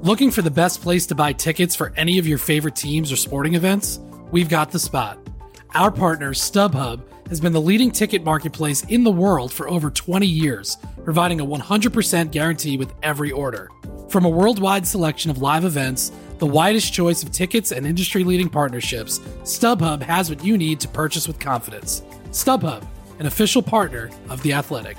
Looking for the best place to buy tickets for any of your favorite teams or sporting events? We've got the spot. Our partner, StubHub, has been the leading ticket marketplace in the world for over 20 years, providing a 100% guarantee with every order. From a worldwide selection of live events, the widest choice of tickets and industry-leading partnerships, StubHub has what you need to purchase with confidence. StubHub, an official partner of The Athletic.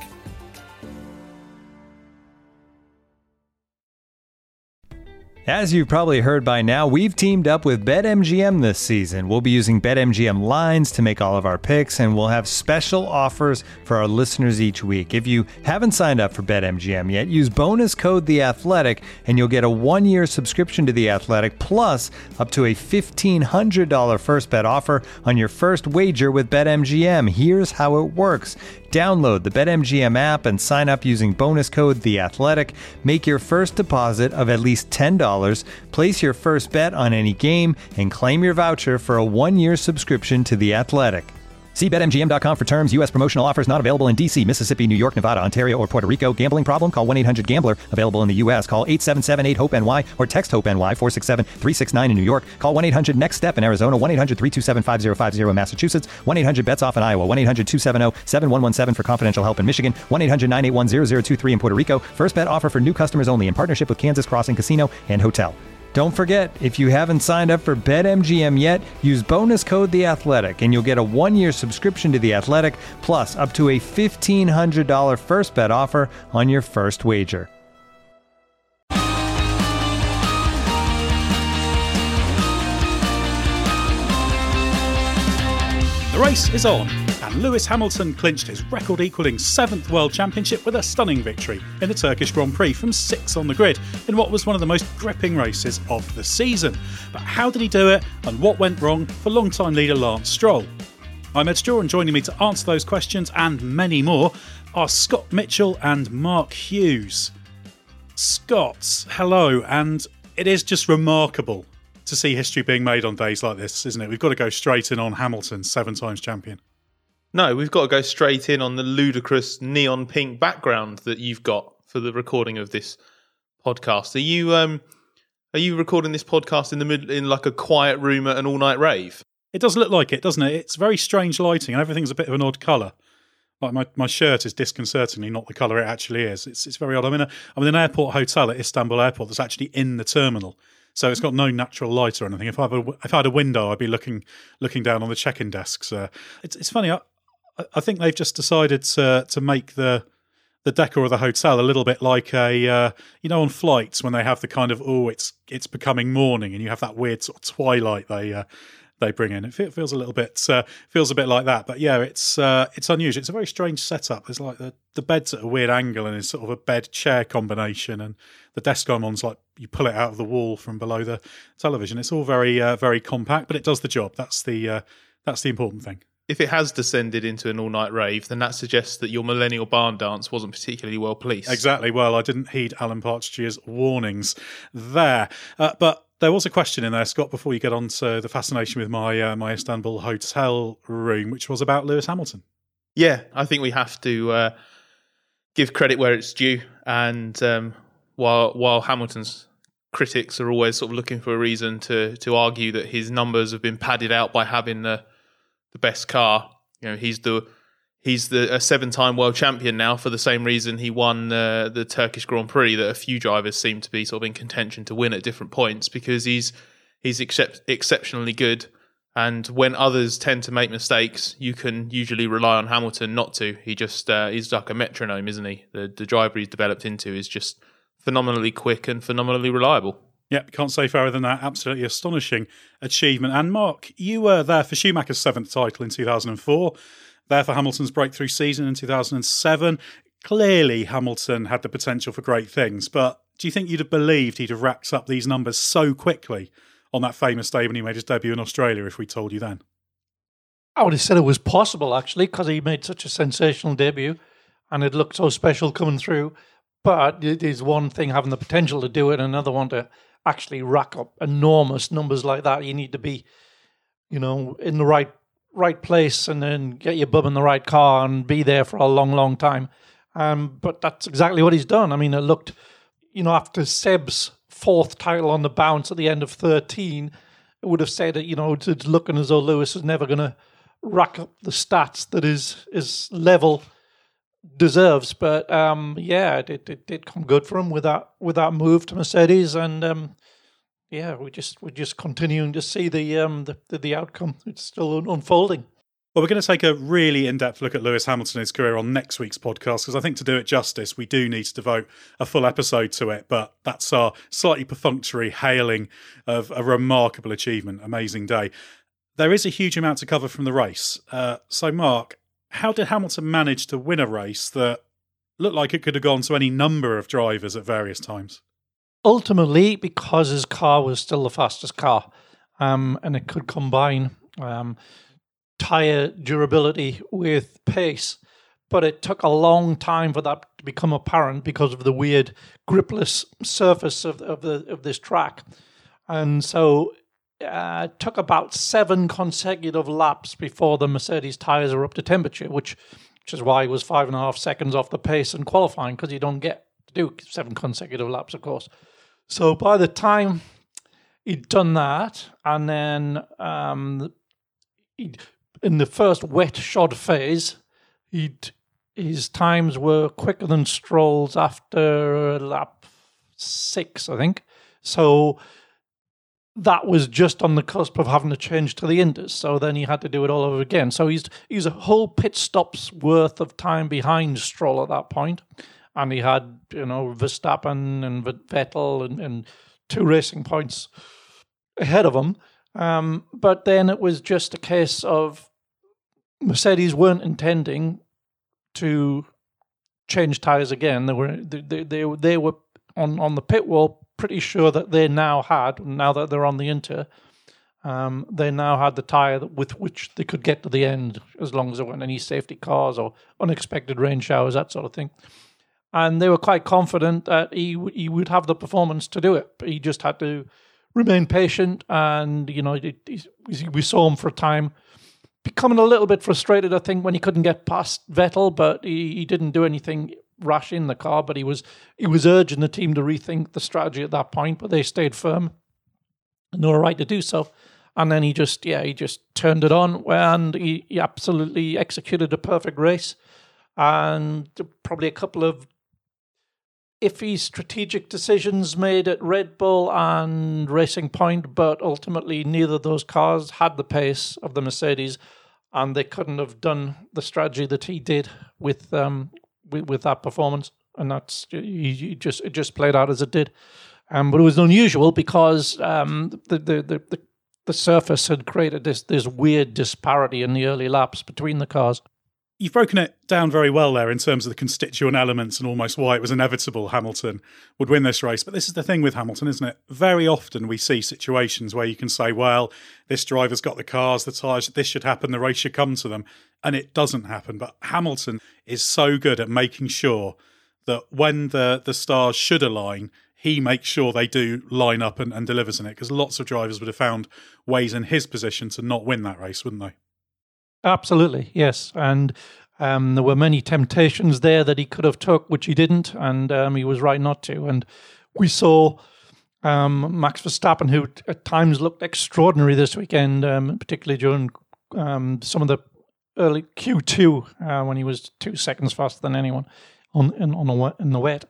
As you've probably heard by now, we've teamed up with BetMGM this season. We'll be using BetMGM lines to make all of our picks, and we'll have special offers for our listeners each week. If you haven't signed up for BetMGM yet, use bonus code TheAthletic, and you'll get a 1-year subscription to The Athletic, plus up to a $1,500 first bet offer on your first wager with BetMGM. Here's how it works. Download the BetMGM app and sign up using bonus code TheAthletic. Make your first deposit of at least $10. Place your first bet on any game and claim your voucher for a 1-year subscription to The Athletic. See BetMGM.com for terms. U.S. promotional offers not available in D.C., Mississippi, New York, Nevada, Ontario, or Puerto Rico. Gambling problem? Call 1-800-GAMBLER. Available in the U.S. Call 877-8-HOPE-NY or text HOPE-NY 467-369 in New York. Call 1-800-NEXT-STEP in Arizona. 1-800-327-5050 in Massachusetts. 1-800-BETS-OFF in Iowa. 1-800-270-7117 for confidential help in Michigan. 1-800-981-0023 in Puerto Rico. First bet offer for new customers only in partnership with Kansas Crossing Casino and Hotel. Don't forget, if you haven't signed up for BetMGM yet, use bonus code TheAthletic, and you'll get a 1-year subscription to The Athletic, plus up to a $1,500 first bet offer on your first wager. The race is on, and Lewis Hamilton clinched his record-equalling 7th World Championship with a stunning victory in the Turkish Grand Prix from 6th on the grid in what was one of the most gripping races of the season. But how did he do it, and what went wrong for long-time leader Lance Stroll? I'm Ed Straw, and joining me to answer those questions and many more are Scott Mitchell and Mark Hughes. Scott, hello, and it is just remarkable to see history being made on days like this, isn't it? We've got to go straight in on Hamilton, 7 times champion. No, we've got to go straight in on the ludicrous neon pink background that you've got for the recording of this podcast. Are you recording this podcast in the middle, in like a quiet room at an all-night rave? It does look like it, doesn't it? It's very strange lighting, and everything's a bit of an odd colour. Like my shirt is disconcertingly not the colour it actually is. It's very odd. I'm in an airport hotel at Istanbul Airport that's actually in the terminal. So it's got no natural light or anything. If I had a window, I'd be looking down on the check-in desks. It's funny. I think they've just decided to make the decor of the hotel a little bit like on flights when they have the kind of it's becoming morning and you have that weird sort of twilight they bring in. It feels a little bit like that. But yeah, it's unusual. It's a very strange setup. There's like the bed's at a weird angle and it's sort of a bed chair combination, and the desk I'm on's like you pull it out of the wall from below the television. It's all very very compact, but it does the job. That's the important thing. If it has descended into an all-night rave, then that suggests that your millennial barn dance wasn't particularly well policed. Exactly. Well, I didn't heed Alan Partridge's warnings there. But there was a question in there, Scott, before you get on to the fascination with my Istanbul hotel room, which was about Lewis Hamilton. Yeah, I think we have to give credit where it's due. And while Hamilton's critics are always sort of looking for a reason to argue that his numbers have been padded out by having the best car, he's a 7-time world champion now for the same reason he won the Turkish Grand Prix that a few drivers seem to be sort of in contention to win at different points, because he's exceptionally good. And when others tend to make mistakes, you can usually rely on Hamilton not to. He just he's like a metronome, isn't he? The driver he's developed into is just phenomenally quick and phenomenally reliable. Yeah, can't say fairer than that. Absolutely astonishing achievement. And Mark, you were there for Schumacher's 7th title in 2004, there for Hamilton's breakthrough season in 2007. Clearly, Hamilton had the potential for great things, but do you think you'd have believed he'd have racked up these numbers so quickly on that famous day when he made his debut in Australia, if we told you then? I would have said it was possible, actually, because he made such a sensational debut and it looked so special coming through. But it is one thing having the potential to do it, and another one to actually rack up enormous numbers like that. You need to be, in the right place, and then get your bum in the right car and be there for a long, long time. But that's exactly what he's done. I mean, it looked, after Seb's fourth title on the bounce at the end of 13, it would have said that, it's looking as though Lewis is never going to rack up the stats that his level deserves. But it did come good for him with that move to Mercedes, and we're just continuing to see the outcome. It's still unfolding. Well, we're going to take a really in-depth look at Lewis Hamilton and his career on next week's podcast, because I think to do it justice, we do need to devote a full episode to it. But that's our slightly perfunctory hailing of a remarkable achievement, amazing day. There is a huge amount to cover from the race. So, Mark, how did Hamilton manage to win a race that looked like it could have gone to any number of drivers at various times? Ultimately, because his car was still the fastest car, and it could combine tyre durability with pace, but it took a long time for that to become apparent because of the weird gripless surface of this track. And so it took about 7 consecutive laps before the Mercedes tyres are up to temperature, which is why he was 5.5 seconds off the pace in qualifying, because you don't get to do 7 consecutive laps, of course. So by the time he'd done that, and then in the first wet shod phase, his times were quicker than Stroll's after lap 6, I think. So that was just on the cusp of having to change to the Inters. So then he had to do it all over again. So he's a whole pit stop's worth of time behind Stroll at that point. And he had, Verstappen and Vettel and 2 racing points ahead of him. But then it was just a case of Mercedes weren't intending to change tyres again. They were on the pit wall pretty sure that they now that they're on the Inter, they now had the tyre with which they could get to the end, as long as there weren't any safety cars or unexpected rain showers, that sort of thing. And they were quite confident that he would have the performance to do it. But he just had to remain patient, and we saw him for a time becoming a little bit frustrated, I think, when he couldn't get past Vettel, but he didn't do anything rash in the car. But he was urging the team to rethink the strategy at that point, but they stayed firm, and they were right to do so. And then he just turned it on, and he absolutely executed a perfect race, and probably a couple of iffy strategic decisions made at Red Bull and Racing Point, but ultimately neither of those cars had the pace of the Mercedes, and they couldn't have done the strategy that he did with that performance. And that's it just played out as it did. But it was unusual because the surface had created this weird disparity in the early laps between the cars. You've broken it down very well there in terms of the constituent elements and almost why it was inevitable Hamilton would win this race. But this is the thing with Hamilton, isn't it? Very often we see situations where you can say, well, this driver's got the cars, the tyres, this should happen, the race should come to them. And it doesn't happen. But Hamilton is so good at making sure that when the stars should align, he makes sure they do line up and delivers in it. Because lots of drivers would have found ways in his position to not win that race, wouldn't they? Absolutely, yes. And there were many temptations there that he could have took, which he didn't, and he was right not to. And we saw Max Verstappen, who at times looked extraordinary this weekend, particularly during some of the early Q2, when he was 2 seconds faster than anyone in the wet.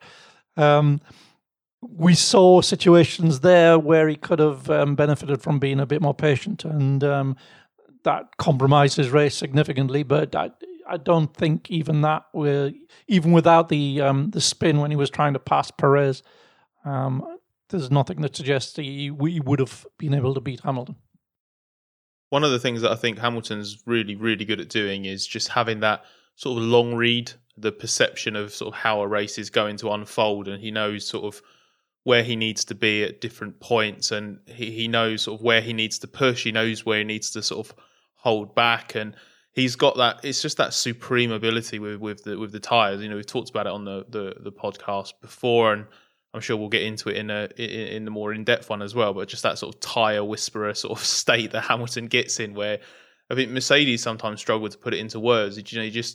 We saw situations there where he could have benefited from being a bit more patient, and that compromised his race significantly. But I don't think even without the spin when he was trying to pass Perez, there's nothing that suggests we would have been able to beat Hamilton. One of the things that I think Hamilton's really, really good at doing is just having that sort of long read, the perception of sort of how a race is going to unfold, and he knows sort of where he needs to be at different points, and he knows sort of where he needs to push, he knows where he needs to sort of hold back, and he's got that. It's just that supreme ability with the tyres. We've talked about it on the podcast before, and I'm sure we'll get into it in the more in-depth one as well. But just that sort of tyre whisperer sort of state that Hamilton gets in, where I think Mercedes sometimes struggle to put it into words.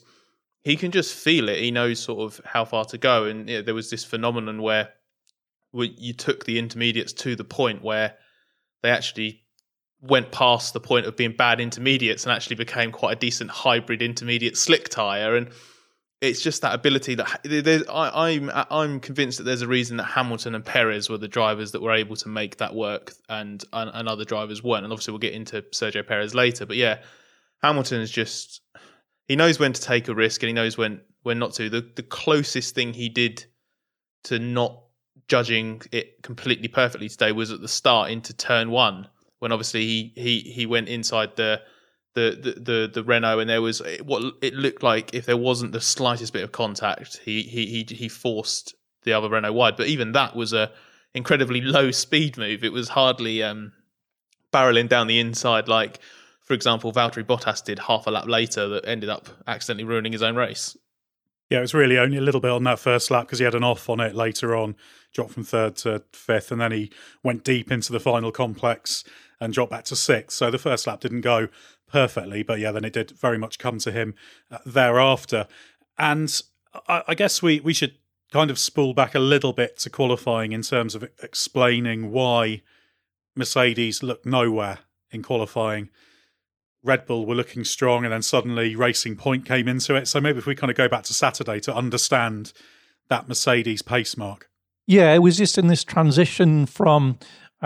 He can just feel it. He knows sort of how far to go. And there was this phenomenon where you took the intermediates to the point where they actually went past the point of being bad intermediates and actually became quite a decent hybrid intermediate slick tyre. And it's just that ability that I'm convinced that there's a reason that Hamilton and Perez were the drivers that were able to make that work, and other drivers weren't. And obviously we'll get into Sergio Perez later, but yeah, Hamilton is just, he knows when to take a risk and he knows when not to. The closest thing he did to not judging it completely perfectly today was at the start into turn one, when obviously he went inside the Renault, and there was what it looked like, if there wasn't the slightest bit of contact, he forced the other Renault wide. But even that was a incredibly low speed move. It was hardly barreling down the inside like, for example, Valtteri Bottas did half a lap later, that ended up accidentally ruining his own race. Yeah, it was really only a little bit on that first lap because he had an off on it later on, dropped from third to fifth, and then he went deep into the final complex and dropped back to sixth. So the first lap didn't go perfectly, but yeah, then it did very much come to him thereafter. And I guess we should kind of spool back a little bit to qualifying in terms of explaining why Mercedes looked nowhere in qualifying. Red Bull were looking strong, and then suddenly Racing Point came into it. So maybe if we kind of go back to Saturday to understand that Mercedes pace mark. Yeah, it was just in this transition from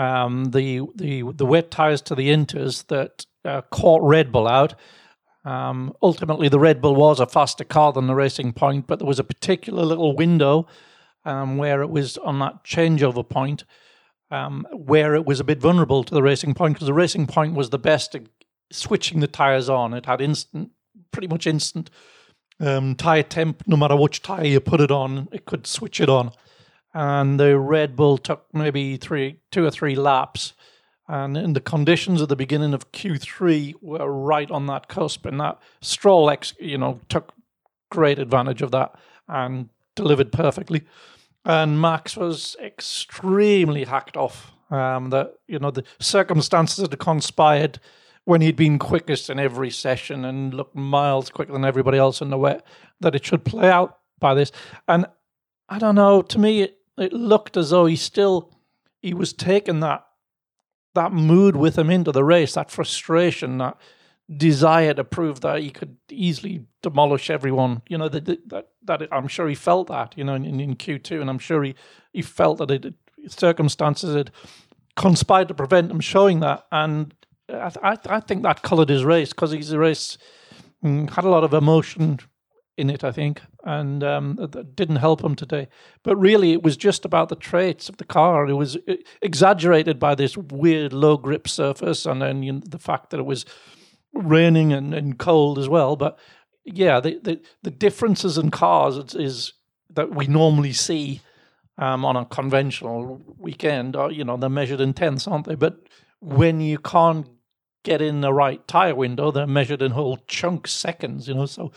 the wet tyres to the inters that caught Red Bull out. Ultimately, the Red Bull was a faster car than the Racing Point, but there was a particular little window where it was on that changeover point where it was a bit vulnerable to the Racing Point, because the Racing Point was the best at switching the tyres on. It had pretty much instant tyre temp. No matter which tyre you put it on, it could switch it on. And the Red Bull took maybe 2 or 3 laps. And in the conditions at the beginning of Q3 were right on that cusp. And that Stroll, took great advantage of that and delivered perfectly. And Max was extremely hacked off. The circumstances had conspired when he'd been quickest in every session and looked miles quicker than everybody else in the wet, that it should play out by this. And I don't know, to me, it looked as though he was taking that mood with him into the race, that frustration, that desire to prove that he could easily demolish everyone. That I'm sure he felt that, in Q2, and I'm sure he felt that circumstances had conspired to prevent him showing that. And I think that coloured his race, because his race had a lot of emotion in it, I think, and that didn't help him today. But really, it was just about the traits of the car. It was exaggerated by this weird low grip surface, and then the fact that it was raining and cold as well. But yeah, the differences in cars is that we normally see on a conventional weekend, they're measured in tenths, aren't they? But when you can't get in the right tyre window, they're measured in whole chunks, seconds, So,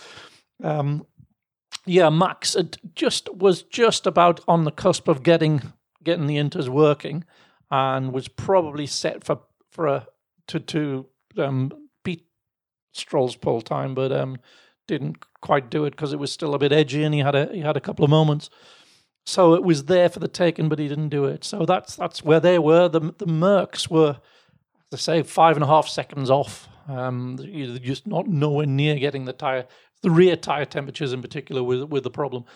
Max was just about on the cusp of getting the inters working, and was probably set to beat Stroll's pole time, but didn't quite do it because it was still a bit edgy, and he had a couple of moments. So it was there for the taking, but he didn't do it. So that's where they were. The Mercs were, to say, 5.5 seconds off. Just not nowhere near getting the tyre. The rear tyre temperatures in particular were the problem.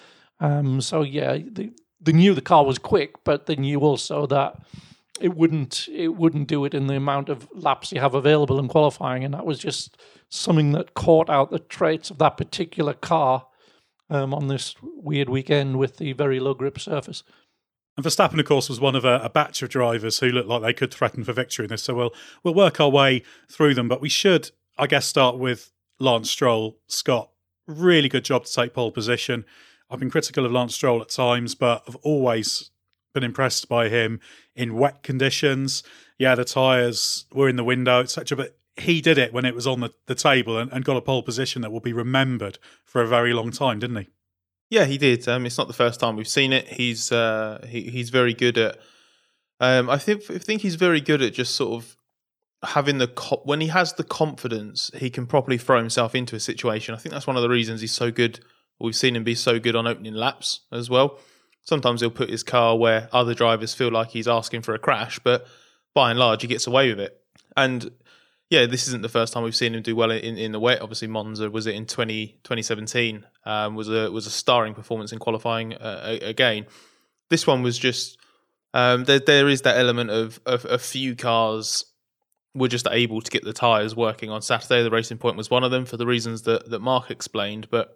They knew the car was quick, but they knew also that it wouldn't do it in the amount of laps you have available in qualifying, and that was just something that caught out the traits of that particular car on this weird weekend with the very low grip surface. And Verstappen, of course, was one of a batch of drivers who looked like they could threaten for victory in this. So we'll work our way through them. But we should, I guess, start with Lance Stroll. Scott, really good job to take pole position. I've been critical of Lance Stroll at times, but I've always been impressed by him in wet conditions. Yeah, the tyres were in the window, etc. But he did it when it was on the table and got a pole position that will be remembered for a very long time, didn't he? Yeah, he did. It's not the first time we've seen it. He's very good at. I think he's very good at just sort of having when he has the confidence, he can properly throw himself into a situation. I think that's one of the reasons he's so good. We've seen him be so good on opening laps as well. Sometimes he'll put his car where other drivers feel like he's asking for a crash, but by and large, he gets away with it. And yeah, this isn't the first time we've seen him do well in the wet. Obviously, Monza was it in 2017, was a starring performance in qualifying again. This one was just there is that element of a few cars were just able to get the tyres working on Saturday. The Racing Point was one of them for the reasons that Mark explained, but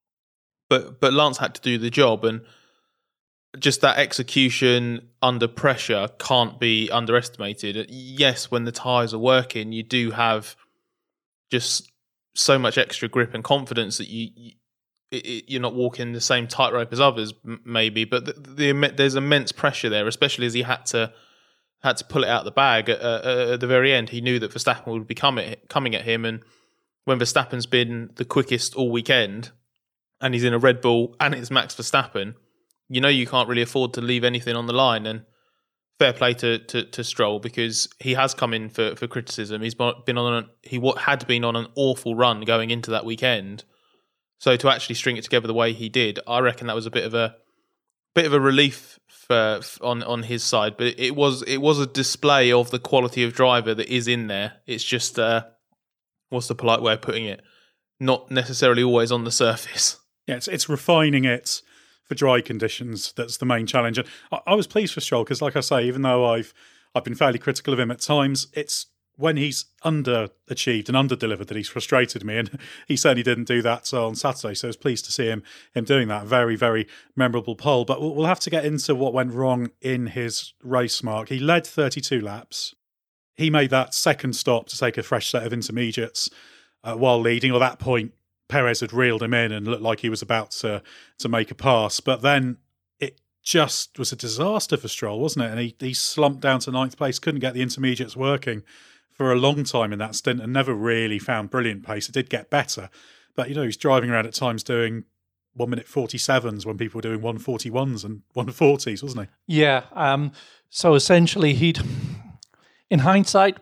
Lance had to do the job, and just that execution under pressure can't be underestimated. Yes, when the tyres are working, you do have just so much extra grip and confidence that you're not walking the same tightrope as others, maybe. But there's immense pressure there, especially as he had to pull it out the bag at the very end. He knew that Verstappen would be coming at him, and when Verstappen's been the quickest all weekend, and he's in a Red Bull, and it's Max Verstappen, you know you can't really afford to leave anything on the line. And fair play to Stroll, because he has come in for criticism. He's been on had been on an awful run going into that weekend. So to actually string it together the way he did, I reckon that was a bit of a relief on his side. But it was a display of the quality of driver that is in there. It's just what's the polite way of putting it? Not necessarily always on the surface. Yeah, it's refining it for dry conditions that's the main challenge. And I was pleased for Stroll because, like I say, even though I've been fairly critical of him at times, it's when he's underachieved and underdelivered that he's frustrated me, and he certainly didn't do that on Saturday. So I was pleased to see him doing that. Very, very memorable pole. But we'll have to get into what went wrong in his race, Mark. He led 32 laps. He made that second stop to take a fresh set of intermediates while leading. At that point, Perez had reeled him in and looked like he was about to make a pass. But then it just was a disaster for Stroll, wasn't it? And he slumped down to 9th place, couldn't get the intermediates working for a long time in that stint and never really found brilliant pace. It did get better. But, he's driving around at times doing 1 minute 47s when people were doing 141s and 140s, wasn't he? Yeah. So essentially in hindsight,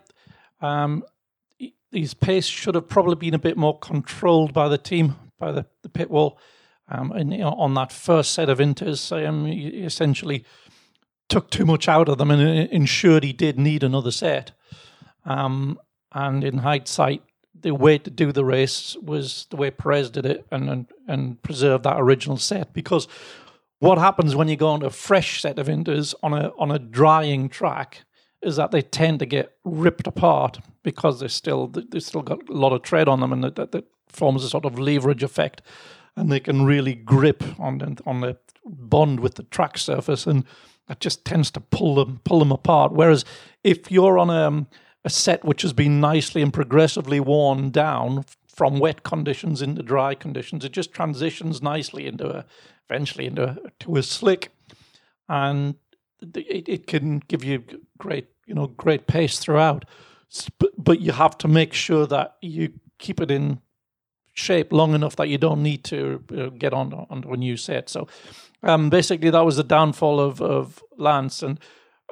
his pace should have probably been a bit more controlled by the team, by the pit wall. And on that first set of inters, he essentially took too much out of them and ensured he did need another set. And in hindsight, the way to do the race was the way Perez did it and preserve that original set. Because what happens when you go on a fresh set of inters on a drying track is that they tend to get ripped apart because they've still got a lot of tread on them, and that forms a sort of leverage effect, and they can really grip on the bond with the track surface, and that just tends to pull them apart. Whereas if you're on a set which has been nicely and progressively worn down from wet conditions into dry conditions, it just transitions nicely eventually into a slick, and it can give you great pace throughout. But you have to make sure that you keep it in shape long enough that you don't need to get onto a new set. So basically that was the downfall of Lance, and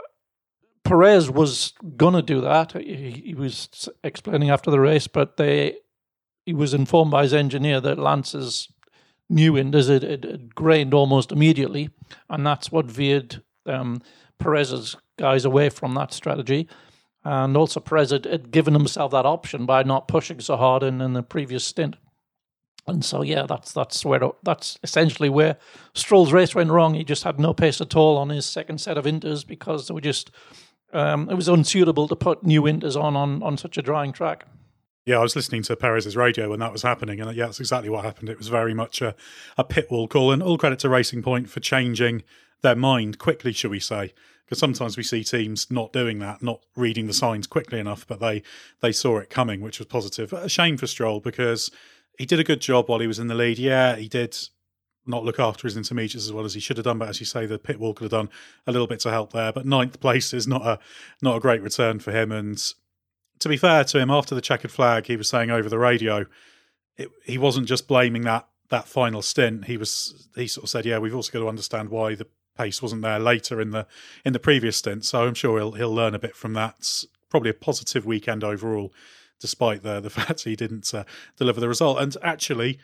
Perez was going to do that. He was explaining after the race, but he was informed by his engineer that Lance's new inders had grained almost immediately, and that's what veered Perez's guys away from that strategy. And also Perez had given himself that option by not pushing so hard in the previous stint. And so, yeah, that's essentially where Stroll's race went wrong. He just had no pace at all on his second set of inters because they were just it was unsuitable to put new inters on such a drying track. Yeah, I was listening to Perez's radio when that was happening, and yeah, that's exactly what happened. It was very much a pit wall call, and all credit to Racing Point for changing their mind quickly, shall we say. Because sometimes we see teams not doing that, not reading the signs quickly enough, but they saw it coming, which was positive. A shame for Stroll because he did a good job while he was in the lead. Yeah, he did not look after his intermediates as well as he should have done, but as you say, the pit wall could have done a little bit to help there. But 9th place is not a great return for him. And to be fair to him, after the checkered flag, he was saying over the radio, he wasn't just blaming that final stint. He sort of said, yeah, we've also got to understand why the pace wasn't there later in the previous stint. So I'm sure he'll learn a bit from that. It's probably a positive weekend overall, despite the fact he didn't deliver the result. And actually,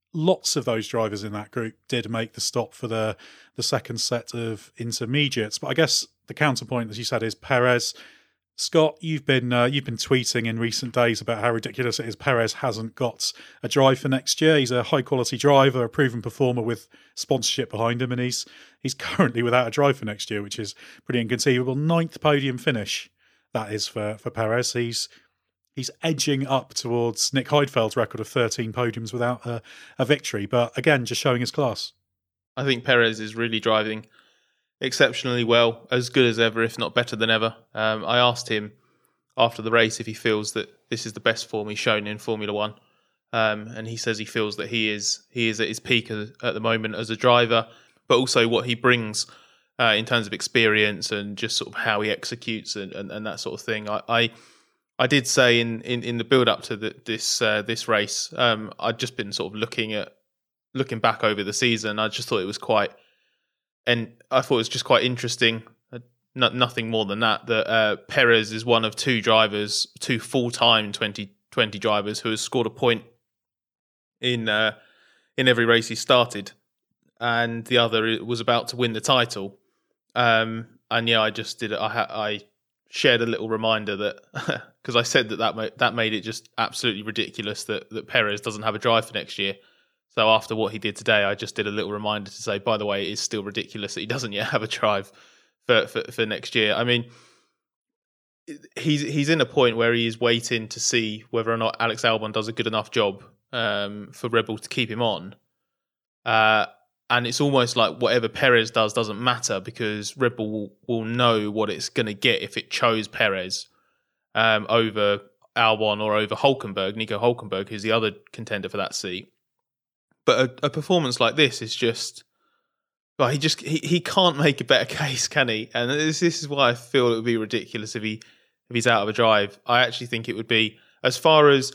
lots of those drivers in that group did make the stop for the second set of intermediates. But I guess the counterpoint, as you said, is Perez. Scott, you've been tweeting in recent days about how ridiculous it is Perez hasn't got a drive for next year. He's a high-quality driver, a proven performer with sponsorship behind him, and he's currently without a drive for next year, which is pretty inconceivable. 9th podium finish, that is, for Perez. He's edging up towards Nick Heidfeld's record of 13 podiums without a victory, but again, just showing his class. I think Perez is really driving exceptionally well, as good as ever, if not better than ever. I asked him after the race if he feels that this is the best form he's shown in Formula One, and he says he feels that he is at his peak at the moment as a driver, but also what he brings in terms of experience and just sort of how he executes and that sort of thing. I did say in the build up to this race, I'd just been sort of looking back over the season. I just thought it was quite. And I thought it was just quite interesting, nothing more than that Perez is one of two full-time 2020 drivers who has scored a point in every race he started, and the other was about to win the title. And yeah, I just did it. I shared a little reminder that because I said that made it just absolutely ridiculous that Perez doesn't have a drive for next year. So after what he did today, I just did a little reminder to say, by the way, it is still ridiculous that he doesn't yet have a drive for next year. I mean, he's in a point where he is waiting to see whether or not Alex Albon does a good enough job for Red Bull to keep him on. And it's almost like whatever Perez does doesn't matter because Red Bull will know what it's going to get if it chose Perez over Albon or over Nico Hülkenberg, who's the other contender for that seat. But a performance like this is just, well, he can't make a better case, can he? And this is why I feel it would be ridiculous if he's out of a drive. I actually think it would be, as far as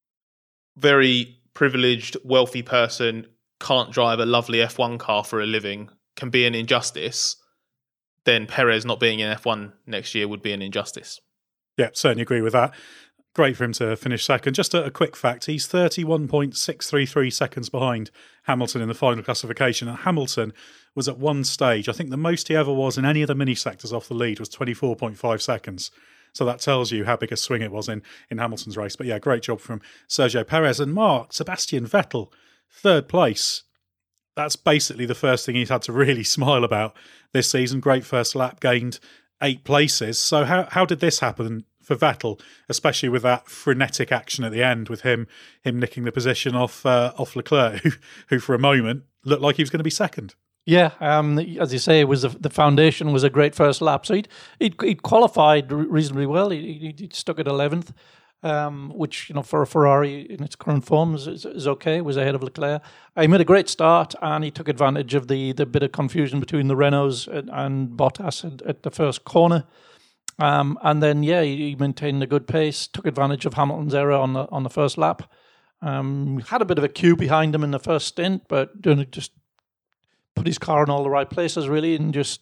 very privileged, wealthy person can't drive a lovely F1 car for a living can be an injustice, then Perez not being in F1 next year would be an injustice. Yeah, certainly agree with that. Great for him to finish second. Just a quick fact, he's 31.633 seconds behind Hamilton in the final classification. And Hamilton was at one stage, I think the most he ever was in any of the mini sectors off the lead was 24.5 seconds. So that tells you how big a swing it was in Hamilton's race. But yeah, great job from Sergio Perez. And Sebastian Vettel, 3rd place. That's basically the first thing he's had to really smile about this season. Great first lap, gained 8 places. So how did this happen for Vettel, especially with that frenetic action at the end, with him nicking the position off Leclerc, who for a moment looked like he was going to be second? Yeah, as you say, it was the foundation was a great first lap. So he'd qualified reasonably well. He stuck at 11th, which for a Ferrari in its current form is okay. It was ahead of Leclerc. He made a great start, and he took advantage of the bit of confusion between the Renaults and Bottas at the first corner. And then, he maintained a good pace, took advantage of Hamilton's error on the first lap. Had a bit of a queue behind him in the first stint, but just put his car in all the right places, really, and just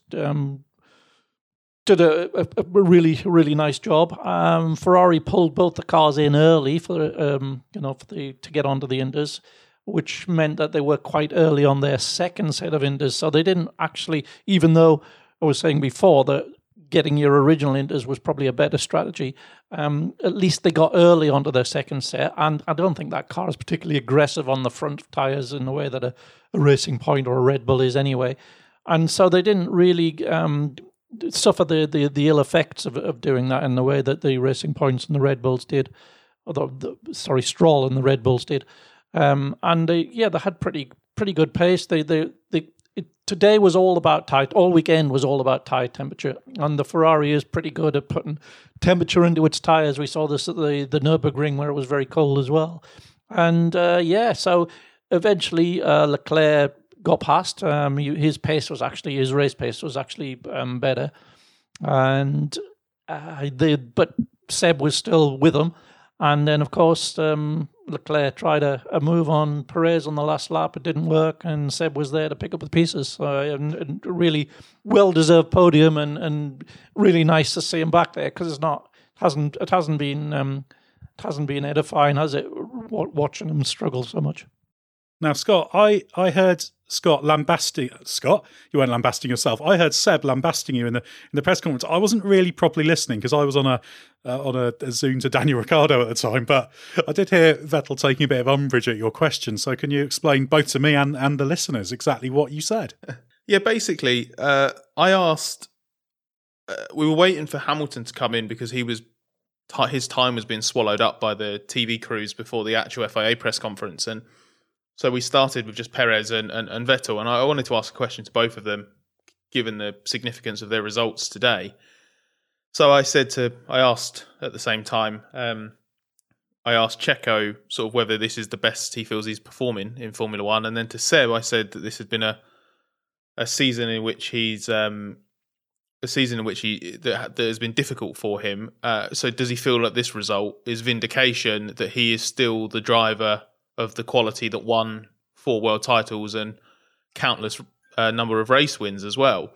did a really, really nice job. Ferrari pulled both the cars in early to get onto the Inders, which meant that they were quite early on their second set of Inders. So they didn't actually, even though I was saying before that getting your original Inders was probably a better strategy. At least they got early onto their second set, and I don't think that car is particularly aggressive on the front tyres in the way that a Racing Point or a Red Bull is anyway. And so they didn't really suffer the ill effects of doing that in the way that the Racing Points and the Red Bulls did, Stroll and the Red Bulls did. And they had pretty good pace. Today was all about tight. All weekend was all about tire temperature, and the Ferrari is pretty good at putting temperature into its tires. We saw this at the Nürburgring where it was very cold as well, and so eventually Leclerc got past. His race pace was actually better, and but Seb was still with him. And then, of course, Leclerc tried a move on Perez on the last lap. It didn't work, and Seb was there to pick up the pieces. And really well-deserved podium, and really nice to see him back there because it hasn't been edifying, has it? Watching him struggle so much. Now, Scott, I heard Scott lambasting Scott. You weren't lambasting yourself. I heard Seb lambasting you in the press conference. I wasn't really properly listening because I was on a Zoom to Daniel Ricciardo at the time. But I did hear Vettel taking a bit of umbrage at your question. So can you explain both to me and the listeners exactly what you said? Yeah, basically, I asked. We were waiting for Hamilton to come in because his time was being swallowed up by the TV crews before the actual FIA press conference, and so we started with just Perez and Vettel, and I wanted to ask a question to both of them, given the significance of their results today. So I asked at the same time, I asked Checo sort of whether this is the best he feels he's performing in Formula One, and then to Seb, I said that this had been a season in which that has been difficult for him. So does he feel like this result is vindication that he is still the driver of the quality that won 4 world titles and countless number of race wins as well?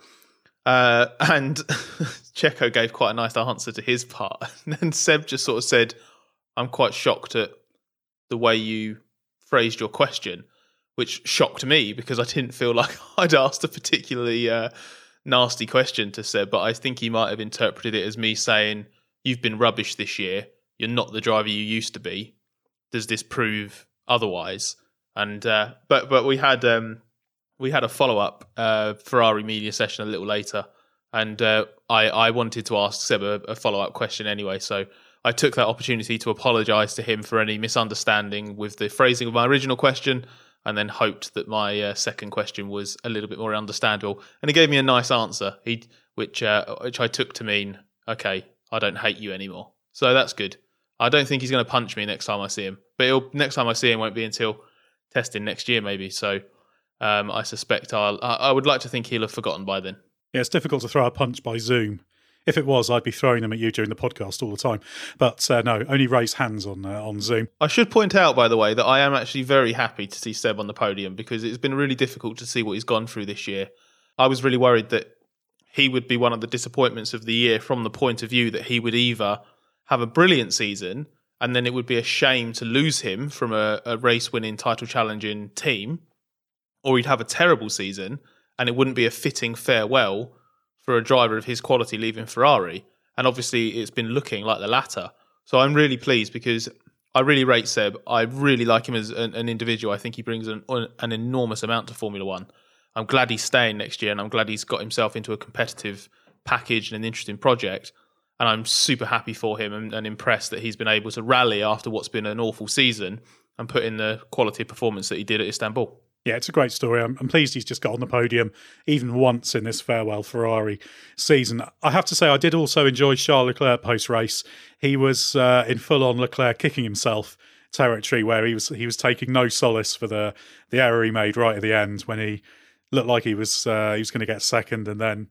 And Checo gave quite a nice answer to his part. And then Seb just sort of said, I'm quite shocked at the way you phrased your question, which shocked me because I didn't feel like I'd asked a particularly nasty question to Seb, but I think he might have interpreted it as me saying, you've been rubbish this year, you're not the driver you used to be. Does this prove otherwise? And but we had a follow-up Ferrari media session a little later, and I wanted to ask Seb a follow-up question anyway, so I took that opportunity to apologise to him for any misunderstanding with the phrasing of my original question, and then hoped that my second question was a little bit more understandable. And he gave me a nice answer, which I took to mean, okay, I don't hate you anymore. So that's good. I don't think he's going to punch me next time I see him. But next time I see him won't be until testing next year maybe. So I suspect I would like to think he'll have forgotten by then. Yeah, it's difficult to throw a punch by Zoom. If it was, I'd be throwing them at you during the podcast all the time. But no, only raise hands on Zoom. I should point out, by the way, that I am actually very happy to see Seb on the podium because it's been really difficult to see what he's gone through this year. I was really worried that he would be one of the disappointments of the year from the point of view that he would either have a brilliant season and then it would be a shame to lose him from a race-winning, title-challenging team, or he'd have a terrible season and it wouldn't be a fitting farewell for a driver of his quality leaving Ferrari. And obviously it's been looking like the latter. So I'm really pleased because I really rate Seb. I really like him as an individual. I think he brings an enormous amount to Formula One. I'm glad he's staying next year and I'm glad he's got himself into a competitive package and an interesting project. And I'm super happy for him and impressed that he's been able to rally after what's been an awful season and put in the quality of performance that he did at Istanbul. Yeah, it's a great story. I'm pleased he's just got on the podium even once in this farewell Ferrari season. I have to say, I did also enjoy Charles Leclerc post-race. He was in full-on Leclerc kicking himself territory where he was taking no solace for the error he made right at the end when he looked like he was going to get second, and then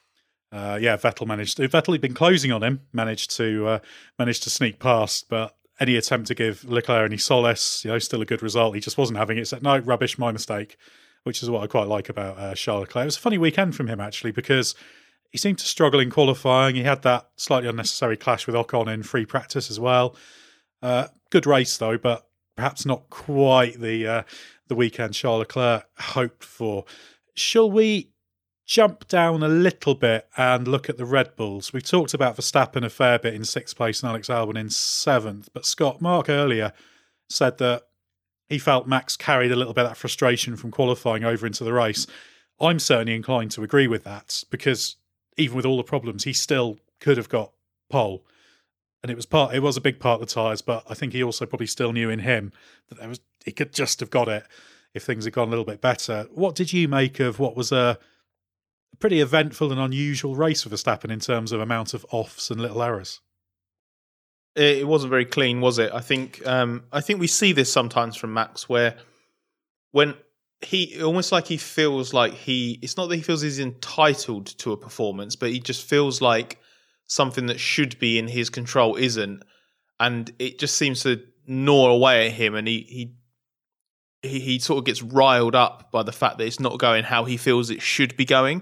Vettel had been closing on him, managed to sneak past, but any attempt to give Leclerc any solace, still a good result. He just wasn't having it. Said, no, rubbish, my mistake, which is what I quite like about Charles Leclerc. It was a funny weekend from him, actually, because he seemed to struggle in qualifying. He had that slightly unnecessary clash with Ocon in free practice as well. Good race, though, but perhaps not quite the weekend Charles Leclerc hoped for. Shall we jump down a little bit and look at the Red Bulls? We've talked about Verstappen a fair bit in 6th place and Alex Albon in 7th, but Scott, Mark earlier said that he felt Max carried a little bit of that frustration from qualifying over into the race. I'm certainly inclined to agree with that because even with all the problems, he still could have got pole. And it was a big part of the tyres, but I think he also probably still knew in him that he could just have got it if things had gone a little bit better. What did you make of what was a pretty eventful and unusual race for Verstappen in terms of amount of offs and little errors? It wasn't very clean, was it? I think we see this sometimes from Max, where when he almost like he feels like it's not that he feels he's entitled to a performance, but he just feels like something that should be in his control isn't, and it just seems to gnaw away at him, and he sort of gets riled up by the fact that it's not going how he feels it should be going.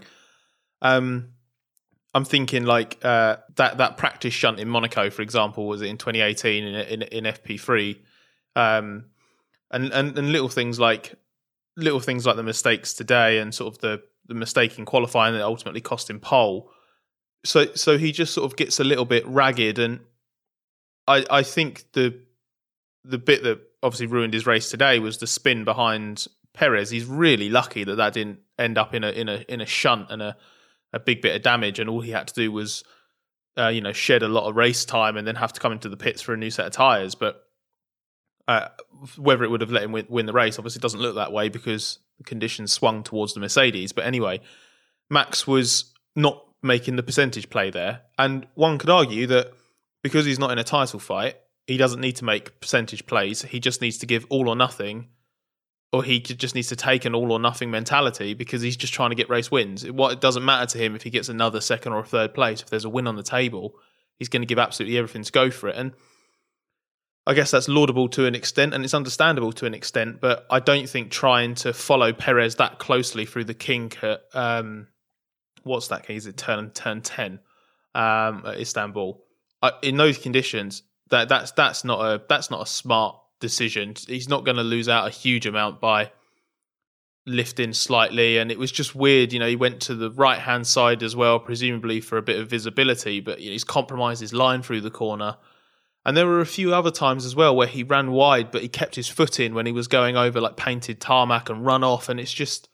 I'm thinking like that practice shunt in Monaco, for example, was it in 2018 in FP3, and little things like little things like the mistakes today and sort of the mistake in qualifying that ultimately cost him pole. So he just sort of gets a little bit ragged, and I think the bit that obviously ruined his race today was the spin behind Perez. He's really lucky that didn't end up in a shunt and a big bit of damage, and all he had to do was shed a lot of race time and then have to come into the pits for a new set of tyres. But whether it would have let him win the race obviously doesn't look that way because the conditions swung towards the Mercedes. But anyway, Max was not making the percentage play there, and one could argue that because he's not in a title fight, he doesn't need to make percentage plays. He just needs to give all or nothing, or he just needs to take an all or nothing mentality because he's just trying to get race wins. It doesn't matter to him if he gets another second or third place. If there's a win on the table, he's going to give absolutely everything to go for it. And I guess that's laudable to an extent, and it's understandable to an extent, but I don't think trying to follow Perez that closely through the kink at, what's that case? Is it turn 10 at Istanbul? In those conditions, that's not a smart decision. He's not going to lose out a huge amount by lifting slightly, and it was just weird. He went to the right hand side as well, presumably for a bit of visibility, but he's compromised his line through the corner. And there were a few other times as well where he ran wide, but he kept his foot in when he was going over like painted tarmac and run off, and it's just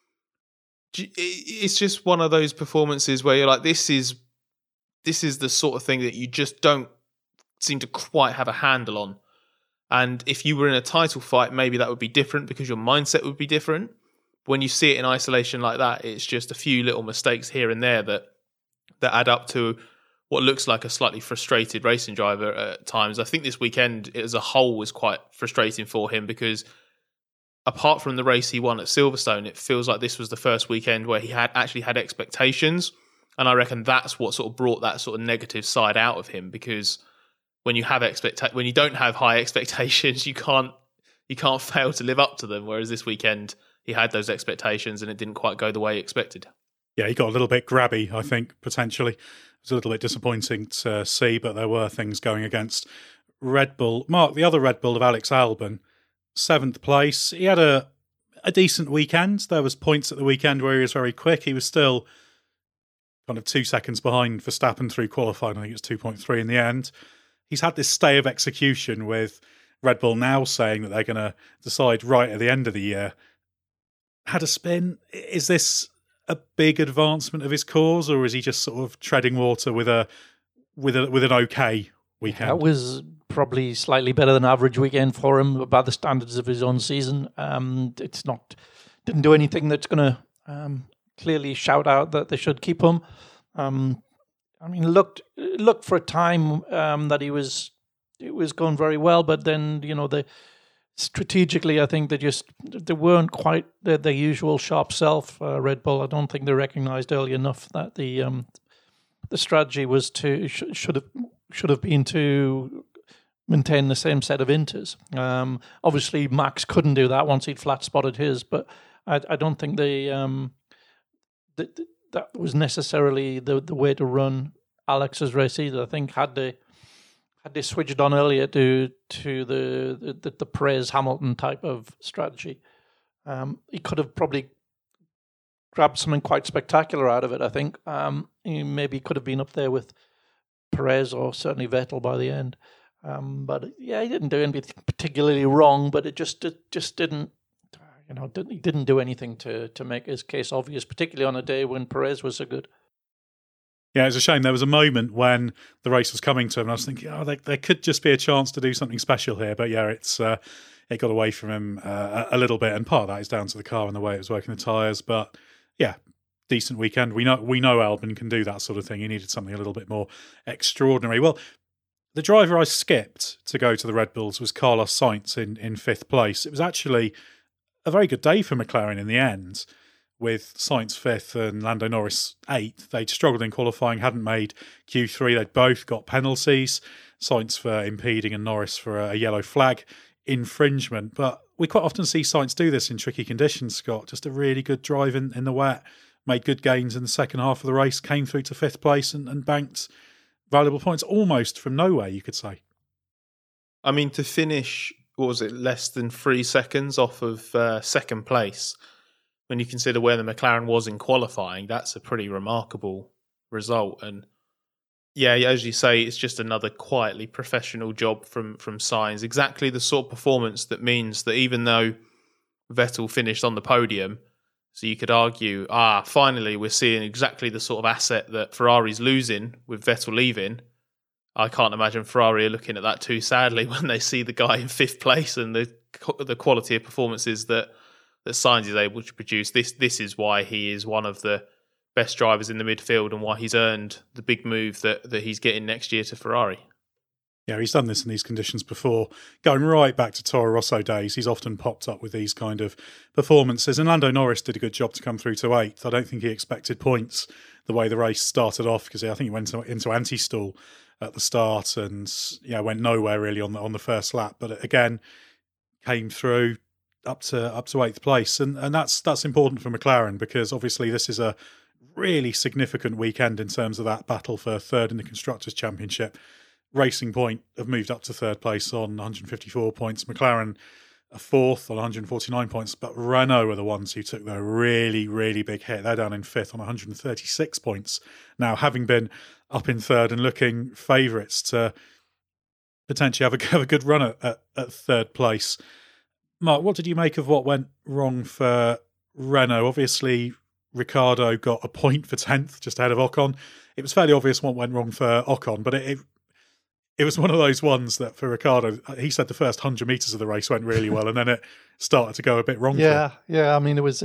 one of those performances where you're like, this is the sort of thing that you just don't seem to quite have a handle on. And if you were in a title fight, maybe that would be different because your mindset would be different. When you see it in isolation like that, it's just a few little mistakes here and there that add up to what looks like a slightly frustrated racing driver at times. I think this weekend as a whole was quite frustrating for him because apart from the race he won at Silverstone, it feels like this was the first weekend where he had actually had expectations. And I reckon that's what sort of brought that sort of negative side out of him, because when you don't have high expectations, you can't fail to live up to them. Whereas this weekend he had those expectations and it didn't quite go the way he expected. Yeah, he got a little bit grabby, I think, potentially. It was a little bit disappointing to see, but there were things going against Red Bull. Mark, the other Red Bull of Alex Albon, 7th place. He had a decent weekend. There was points at the weekend where he was very quick. He was still kind of 2 seconds behind Verstappen through qualifying. I think it was 2.3 in the end. He's had this stay of execution with Red Bull now saying that they're going to decide right at the end of the year. Had a spin. Is this a big advancement of his cause, or is he just sort of treading water with an okay weekend? That was probably slightly better than average weekend for him by the standards of his own season. Didn't do anything that's going to clearly shout out that they should keep him. Looked for a time that it was going very well, but then strategically, I think they weren't quite their usual sharp self. Red Bull, I don't think they recognised early enough that the strategy was should have been to maintain the same set of inters. Obviously, Max couldn't do that once he'd flat spotted his, but I don't think that was necessarily the way to run Alex's race either. I think had they switched on earlier to the Perez Hamilton type of strategy, he could have probably grabbed something quite spectacular out of it. I think he maybe could have been up there with Perez or certainly Vettel by the end. But yeah, he didn't do anything particularly wrong, but it just didn't. He didn't do anything to make his case obvious, particularly on a day when Perez was so good. Yeah, it's a shame. There was a moment when the race was coming to him, and I was thinking, there could just be a chance to do something special here. But yeah, it got away from him a little bit, and part of that is down to the car and the way it was working the tyres. But yeah, decent weekend. We know Albon can do that sort of thing. He needed something a little bit more extraordinary. Well, the driver I skipped to go to the Red Bulls was Carlos Sainz in 5th place. It was actually a very good day for McLaren in the end, with Sainz 5th and Lando Norris 8th. They'd struggled in qualifying, hadn't made Q3. They'd both got penalties, Sainz for impeding and Norris for a yellow flag infringement. But we quite often see Sainz do this in tricky conditions, Scott. Just a really good drive in the wet, made good gains in the second half of the race, came through to 5th place and banked valuable points almost from nowhere, you could say. I mean, to finish what was it, less than 3 seconds off of second place. When you consider where the McLaren was in qualifying, that's a pretty remarkable result. And yeah, as you say, it's just another quietly professional job from Sainz. Exactly the sort of performance that means that even though Vettel finished on the podium, so you could argue, finally we're seeing exactly the sort of asset that Ferrari's losing with Vettel leaving. I can't imagine Ferrari are looking at that too sadly when they see the guy in 5th place and the quality of performances that Sainz is able to produce. This is why he is one of the best drivers in the midfield and why he's earned the big move that he's getting next year to Ferrari. Yeah, he's done this in these conditions before. Going right back to Toro Rosso days, he's often popped up with these kind of performances. And Lando Norris did a good job to come through to 8th. I don't think he expected points the way the race started off, because I think he went into anti-stall at the start and went nowhere really on the first lap. But again, came through up to 8th place. And that's important for McLaren, because obviously this is a really significant weekend in terms of that battle for 3rd in the Constructors' Championship. Racing Point have moved up to 3rd place on 154 points. McLaren are 4th on 149 points, but Renault are the ones who took the really, really big hit. They're down in 5th on 136 points. Now, having been up in 3rd and looking favourites to potentially have a good run at 3rd place. Mark, what did you make of what went wrong for Renault? Obviously, Ricciardo got a point for 10th, just ahead of Ocon. It was fairly obvious what went wrong for Ocon, but it was one of those ones that for Ricciardo, he said the first 100 metres of the race went really well, and then it started to go a bit wrong. Yeah. I mean, it was.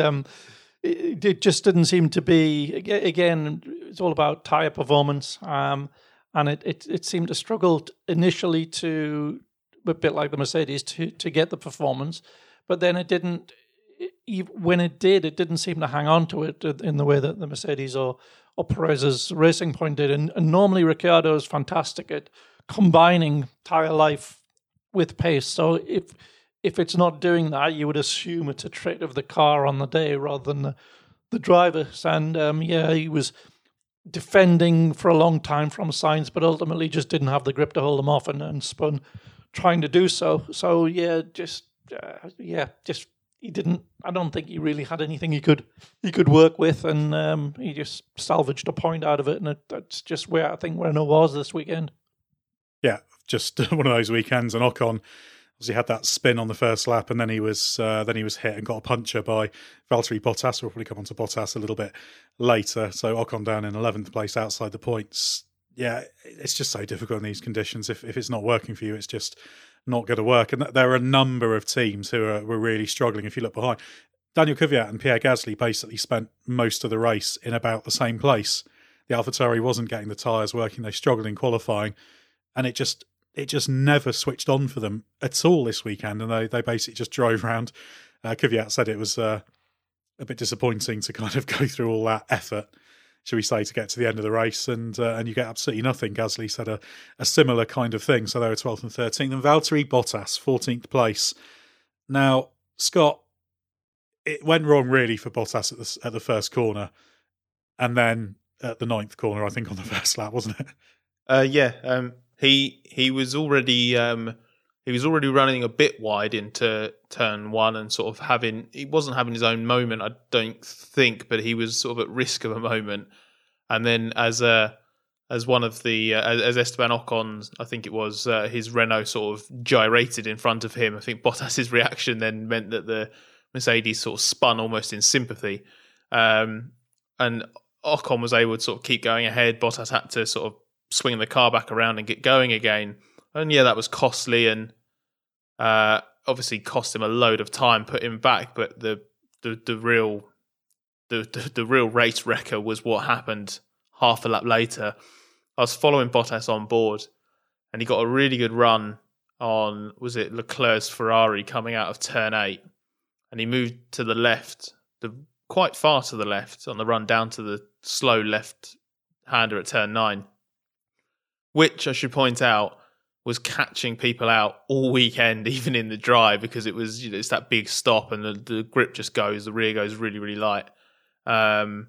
It just didn't seem to be. Again, it's all about tyre performance, and it seemed to struggle initially to, a bit like the Mercedes, to get the performance, but then it didn't. When it didn't seem to hang on to it in the way that the Mercedes or Perez's Racing Point did. And normally Ricciardo is fantastic at combining tyre life with pace. So if it's not doing that, you would assume it's a trait of the car on the day rather than the drivers. And he was defending for a long time from Sainz, but ultimately just didn't have the grip to hold him off and spun trying to do so. So he didn't. I don't think he really had anything he could work with, and he just salvaged a point out of it. And that's just where I think Renault was this weekend. Yeah, just one of those weekends. And Ocon obviously had that spin on the first lap, and then he was hit and got a puncture by Valtteri Bottas. We'll probably come on to Bottas a little bit later. So Ocon down in 11th place outside the points. Yeah, it's just so difficult in these conditions. If it's not working for you, it's just not going to work. And there are a number of teams who were really struggling. If you look behind, Daniel Kvyat and Pierre Gasly basically spent most of the race in about the same place. The AlphaTauri wasn't getting the tyres working. They struggled in qualifying, and it just never switched on for them at all this weekend. And they basically just drove around. Kvyat said it was a bit disappointing to kind of go through all that effort, shall we say, to get to the end of the race, and you get absolutely nothing. Gasly said a similar kind of thing. So they were 12th and 13th. And Valtteri Bottas, 14th place. Now, Scott, it went wrong really for Bottas at the first corner, and then at the 9th corner, I think, on the first lap, wasn't it? He was already running a bit wide into turn 1 and sort of he wasn't having his own moment, I don't think, but he was sort of at risk of a moment. And then as one of the as Esteban Ocon, I think it was, his Renault sort of gyrated in front of him. I think Bottas's reaction then meant that the Mercedes sort of spun almost in sympathy, and Ocon was able to sort of keep going ahead. Bottas had to sort of swing the car back around and get going again. And yeah, that was costly and obviously cost him a load of time, put him back. But the real race wrecker was what happened half a lap later. I was following Bottas on board, and he got a really good run on, was it Leclerc's Ferrari coming out of turn 8, and he moved to the left, quite far to the left on the run down to the slow left-hander at turn 9, which I should point out was catching people out all weekend, even in the dry, because it was, it's that big stop and the grip just goes, the rear goes really, really light. And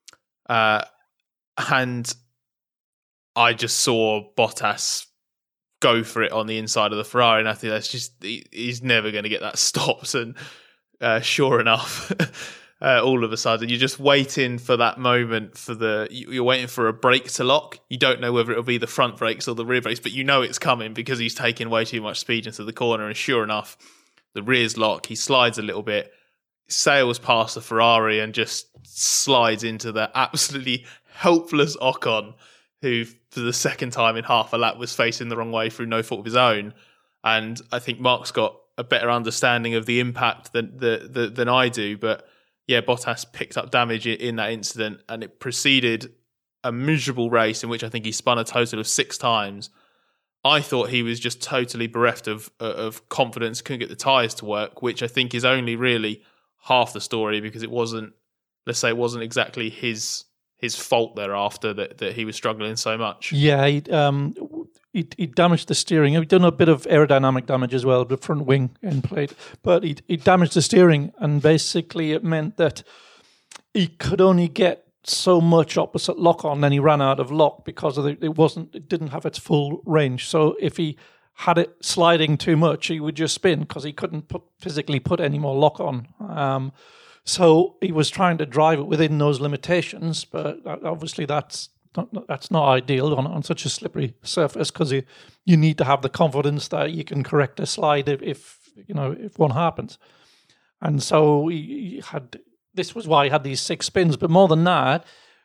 I just saw Bottas go for it on the inside of the Ferrari, and I think that's just he's never going to get that stopped. And sure enough, all of a sudden you're just waiting for that moment you're waiting for a brake to lock. You don't know whether it'll be the front brakes or the rear brakes, but you know it's coming because he's taking way too much speed into the corner. And sure enough, the rear's lock. He slides a little bit, sails past the Ferrari, and just slides into the absolutely helpless Ocon, who for the second time in half a lap was facing the wrong way through no fault of his own. And I think Mark's got a better understanding of the impact than I do. But yeah, Bottas picked up damage in that incident, and it preceded a miserable race in which I think he spun a total of 6 times. I thought he was just totally bereft of confidence, couldn't get the tyres to work, which I think is only really half the story, because it wasn't exactly his fault thereafter that he was struggling so much. Yeah, he damaged the steering. He'd done a bit of aerodynamic damage as well, the front wing end plate, but he damaged the steering, and basically it meant that he could only get so much opposite lock on, then he ran out of lock because it didn't have its full range. So if he had it sliding too much, he would just spin because he couldn't physically put any more lock on. So he was trying to drive it within those limitations, but obviously that's not ideal on such a slippery surface, because you need to have the confidence that you can correct a slide if one happens. And so this was why he had these 6 spins. But more than that,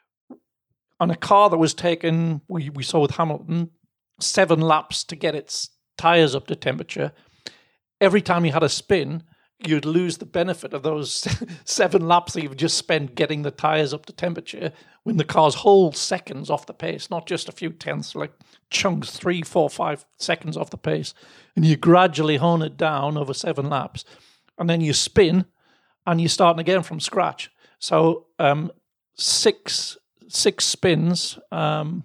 on a car that was taken, we saw with Hamilton, 7 laps to get its tyres up to temperature, every time he had a spin, you'd lose the benefit of those 7 laps that you've just spent getting the tyres up to temperature, when the car's whole seconds off the pace, not just a few tenths, like chunks, 3, 4, 5 seconds off the pace. And you gradually hone it down over 7 laps. And then you spin, and you're starting again from scratch. So 6 spins. I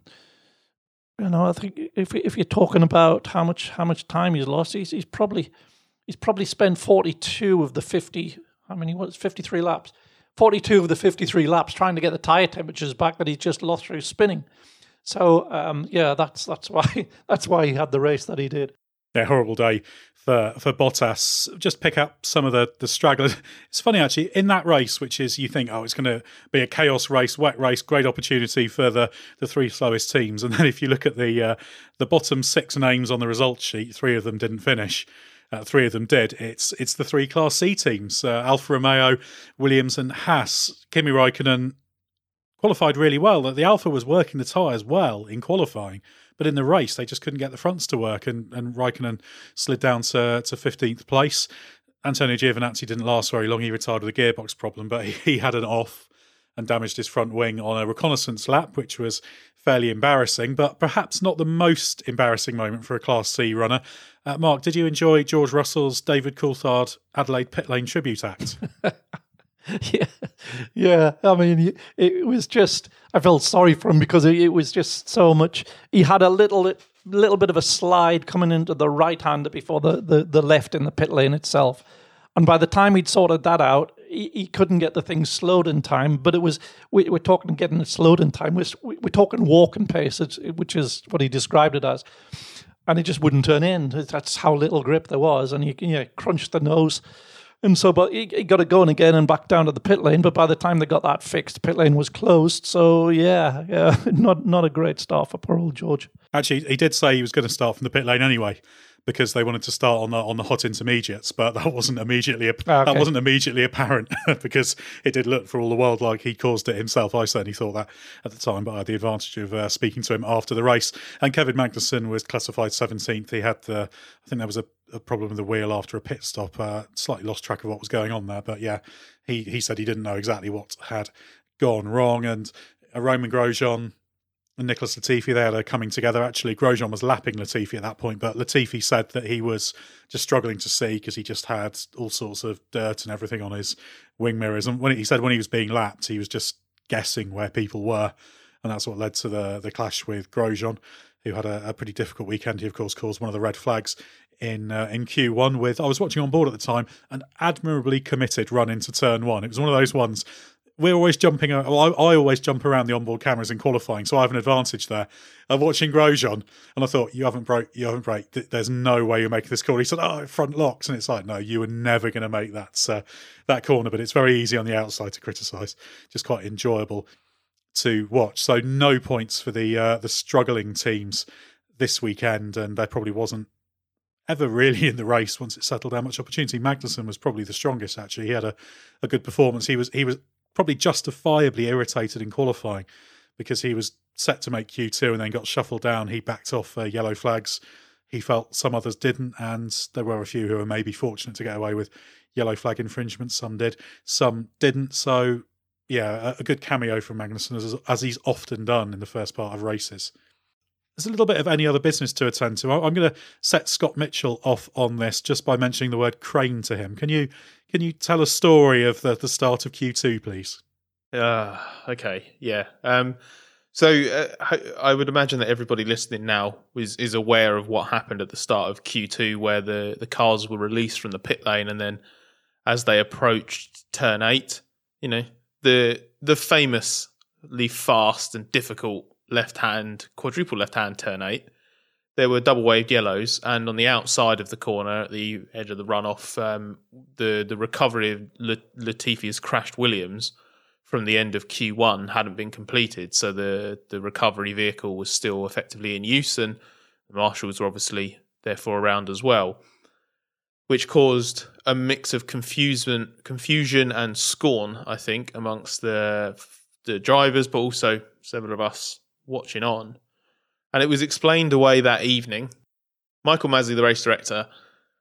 think if you're talking about how much time he's lost, he's probably spent 42 of the 50. How many was 53 laps? 42 of the 53 laps trying to get the tire temperatures back that he's just lost through spinning. So that's why he had the race that he did. Yeah, horrible day for Bottas. Just pick up some of the stragglers. It's funny, actually, in that race, which is, you think, it's going to be a chaos race, wet race, great opportunity for the 3 slowest teams. And then if you look at the bottom 6 names on the results sheet, 3 of them didn't finish. 3 of them did. It's the 3 Class C teams, Alfa Romeo, Williams and Haas. Kimi Raikkonen qualified really well. The Alfa was working the tyres well in qualifying, but in the race, they just couldn't get the fronts to work, and Raikkonen slid down to 15th place. Antonio Giovinazzi didn't last very long. He retired with a gearbox problem, but he had an off and damaged his front wing on a reconnaissance lap, which was fairly embarrassing, but perhaps not the most embarrassing moment for a Class C runner. Mark, did you enjoy George Russell's David Coulthard Adelaide Pit Lane tribute act? Yeah. I mean, it was just, I felt sorry for him because it was just so much. He had a little bit of a slide coming into the right hand before the left in the pit lane itself. And by the time he'd sorted that out, he couldn't get the thing slowed in time. But it was, we're talking getting it slowed in time. We're talking walking pace, which is what he described it as. And it just wouldn't turn in. That's how little grip there was. And he crunched the nose. And so, but he got it going again and back down to the pit lane. But by the time they got that fixed, pit lane was closed. So yeah, not a great start for poor old George. Actually, he did say he was going to start from the pit lane anyway, because they wanted to start on the hot intermediates, but that wasn't immediately apparent because it did look for all the world like he caused it himself. I certainly thought that at the time, but I had the advantage of speaking to him after the race. And Kevin Magnussen was classified 17th. He had I think there was a problem with the wheel after a pit stop. Slightly lost track of what was going on there, but yeah, he said he didn't know exactly what had gone wrong. And Romain Grosjean and Nicholas Latifi, they had coming together. Actually, Grosjean was lapping Latifi at that point, but Latifi said that he was just struggling to see because he just had all sorts of dirt and everything on his wing mirrors. And when he was being lapped, he was just guessing where people were, and that's what led to the clash with Grosjean, who had a pretty difficult weekend. He, of course, caused one of the red flags in Q1 with, I was watching on board at the time, an admirably committed run into turn 1. It was one of those ones we're always jumping. Well, I always jump around the onboard cameras in qualifying, so I have an advantage there. I'm watching Grosjean, and I thought, you haven't broke. There's no way you're making this corner. He said, it front locks, and it's like, no, you were never going to make that corner. But it's very easy on the outside to criticise. Just quite enjoyable to watch. So no points for the struggling teams this weekend, and there probably wasn't ever really in the race once it settled down much opportunity. Magnussen was probably the strongest. Actually, he had a good performance. He was probably justifiably irritated in qualifying because he was set to make Q2 and then got shuffled down. He backed off yellow flags. He felt some others didn't, and there were a few who were maybe fortunate to get away with yellow flag infringements. Some did, some didn't. So, yeah, a good cameo from Magnussen, as he's often done in the first part of races. There's a little bit of any other business to attend to. I'm going to set Scott Mitchell off on this just by mentioning the word crane to him. Can you tell a story of the start of Q2, please? Okay, yeah. So I would imagine that everybody listening now is aware of what happened at the start of Q2, where the cars were released from the pit lane, and then as they approached turn 8, the famously fast and difficult quadruple left-hand turn 8, there were double-waved yellows, and on the outside of the corner, at the edge of the runoff, the recovery of Latifi's crashed Williams from the end of Q1 hadn't been completed, so the recovery vehicle was still effectively in use, and the marshals were obviously therefore around as well, which caused a mix of confusion and scorn, I think, amongst the drivers, but also several of us watching on. And it was explained away that evening. Michael Masi, the race director,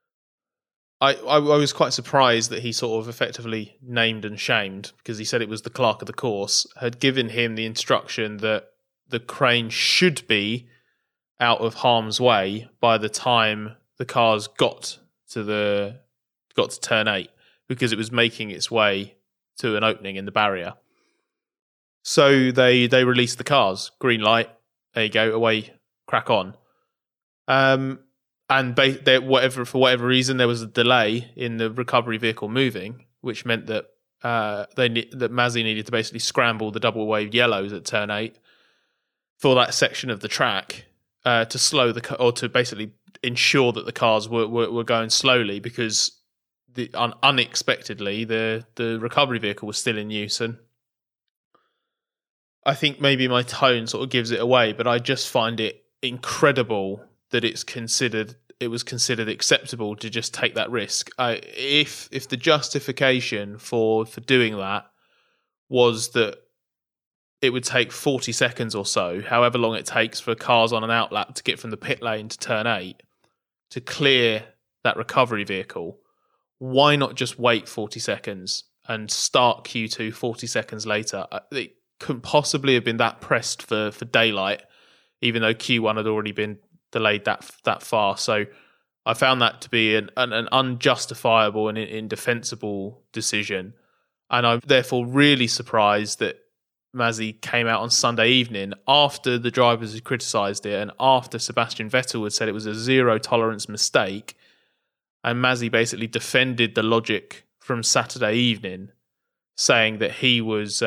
I was quite surprised that he sort of effectively named and shamed, because he said it was the clerk of the course, had given him the instruction that the crane should be out of harm's way by the time the cars got to turn 8, because it was making its way to an opening in the barrier. So they released the cars. Green light. There you go. Away. Crack on. And for whatever reason, there was a delay in the recovery vehicle moving, which meant that that Masi needed to basically scramble the double waved yellows at turn 8 for that section of the track to slow or to basically ensure that the cars were going slowly, because unexpectedly the recovery vehicle was still in use. And I think maybe my tone sort of gives it away, but I just find it incredible that it was considered acceptable to just take that risk. If the justification for doing that was that it would take 40 seconds or so, however long it takes for cars on an outlap to get from the pit lane to turn 8 to clear that recovery vehicle, why not just wait 40 seconds and start Q2 40 seconds later? It couldn't possibly have been that pressed for daylight, even though Q1 had already been delayed that far. So I found that to be an unjustifiable and indefensible decision. And I'm therefore really surprised that Masi came out on Sunday evening after the drivers had criticised it and after Sebastian Vettel had said it was a zero tolerance mistake. And Masi basically defended the logic from Saturday evening, saying that he was...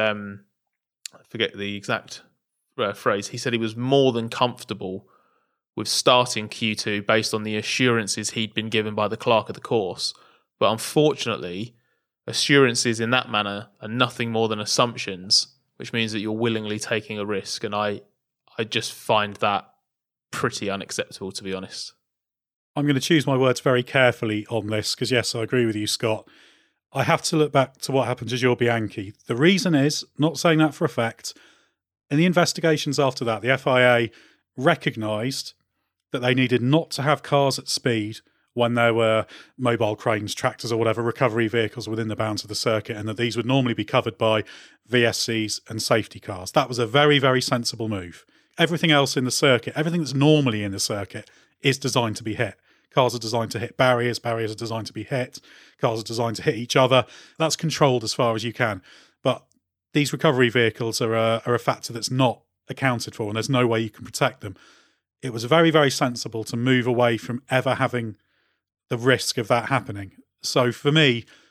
I forget the exact phrase. He said he was more than comfortable with starting Q2 based on the assurances he'd been given by the clerk of the course. But unfortunately, assurances in that manner are nothing more than assumptions, which means that you're willingly taking a risk. And I just find that pretty unacceptable, to be honest. I'm going to choose my words very carefully on this because, yes, I agree with you, Scott. I have to look back to what happened to Jules Bianchi. The reason is, not saying that for a fact, in the investigations after that, the FIA recognised that they needed not to have cars at speed when there were mobile cranes, tractors or whatever, recovery vehicles within the bounds of the circuit, and that these would normally be covered by VSCs and safety cars. That was a very, very sensible move. Everything else in the circuit, everything that's normally in the circuit, is designed to be hit. Cars are designed to hit barriers. Barriers are designed to be hit. Cars are designed to hit each other. That's controlled as far as you can. But these recovery vehicles are a factor that's not accounted for, and there's no way you can protect them. It was very, very sensible to move away from ever having the risk of that happening. So for me,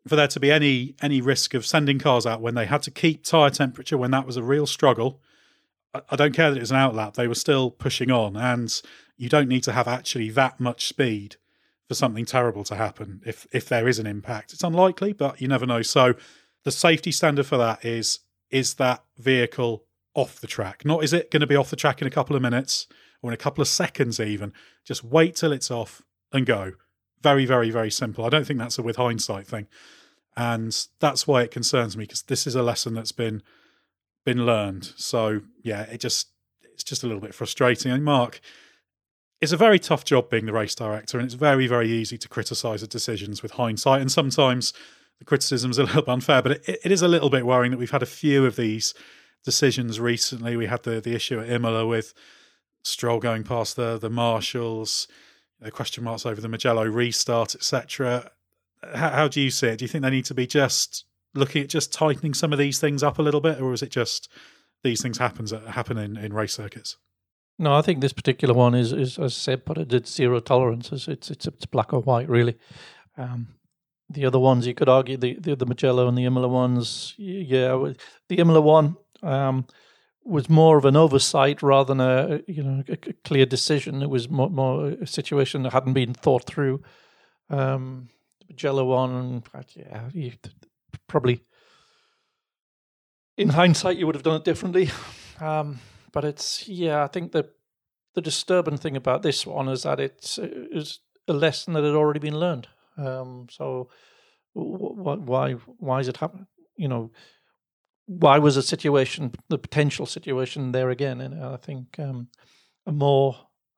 for there to be any risk of sending cars out when they had to keep tyre temperature, when that was a real struggle. I don't care that it was an outlap, they were still pushing on, and you don't need to have actually that much speed for something terrible to happen if there is an impact. It's unlikely, but you never know. So the safety standard for that is that vehicle off the track? Not is it going to be off the track in a couple of minutes or in a couple of seconds even. Just wait till it's off and go. Very, very, very simple. I don't think that's a with hindsight thing. And that's why it concerns me, because this is a lesson that's been learned. So yeah, it's just a little bit frustrating. And Mark, it's a very tough job being the race director, and it's very, very easy to criticise the decisions with hindsight. And sometimes the criticism is a little bit unfair, but it is a little bit worrying that we've had a few of these decisions recently. We had the issue at Imola with Stroll going past the marshals, the question marks over the Mugello restart, etc. How do you see it? Do you think they need to be just looking at just tightening some of these things up a little bit, or is it just these things happen in race circuits? No, I think this particular one is as I said, but it's zero tolerances. It's black or white, really. The other ones, you could argue the Mugello and the Imola ones. Yeah, the Imola one was more of an oversight rather than a clear decision. It was more a situation that hadn't been thought through. The Mugello one, yeah, probably in hindsight you would have done it differently. But I think the disturbing thing about this one is that it's a lesson that had already been learned. So why is it happening? Why was the potential situation there again? And I think a more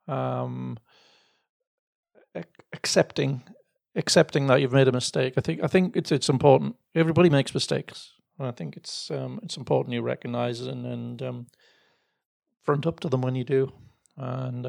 accepting that you've made a mistake. I think it's important. Everybody makes mistakes. And I think it's important you recognise and front up to them when you do. And